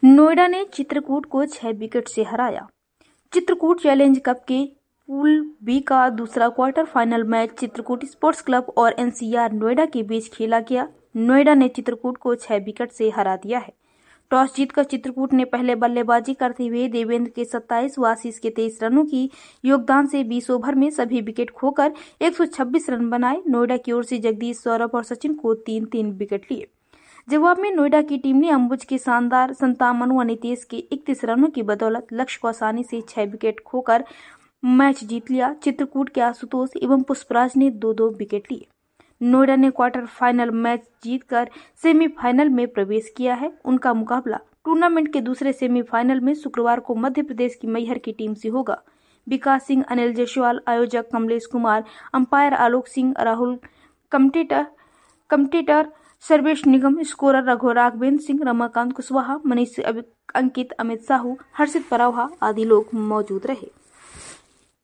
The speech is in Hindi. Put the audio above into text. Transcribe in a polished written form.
नोएडा ने चित्रकूट को 6 विकेट से हराया। चित्रकूट चैलेंज कप के पूल बी का दूसरा quarter final match Chitrakoot sports club और एनसीआर नोएडा के बीच खेला गया। नोएडा ने चित्रकूट को 6 विकेट से हरा दिया है। टॉस जीतकर चित्रकूट ने पहले बल्लेबाजी करते हुए देवेंद्र के 27 व आशीष के 23 रनों की योगदान से 20 ओवर में सभी विकेट खोकर 126 रन बनाए। नोएडा की ओर से जगदीश, सौरभ और सचिन को 3-3 विकेट लिए। जवाब में नोएडा की टीम ने अंबुज के शानदार 57 व नितेश के 31 रनों की बदौलत लक्ष्य को आसानी से 6 विकेट खोकर मैच जीत लिया। चित्रकूट के आशुतोष एवं पुष्पराज ने 2-2 विकेट लिए। नोएडा ने क्वार्टर फाइनल मैच जीतकर सेमीफाइनल में प्रवेश किया है। उनका मुकाबला टूर्नामेंट के दूसरे सेमीफाइनल में शुक्रवार को मध्य प्रदेश की मैहर की टीम से होगा। विकास सिंह, अनिल जायसवाल, आयोजक Kamlesh Kumar, umpire Alok Singh, Rahul, commentator Sarvesh Nigam, scorer Raghvendra Singh, Ramakant Kushwaha, Manish Ankit, Amit Sahu, Harshit Paravaha आदि लोग मौजूद रहे।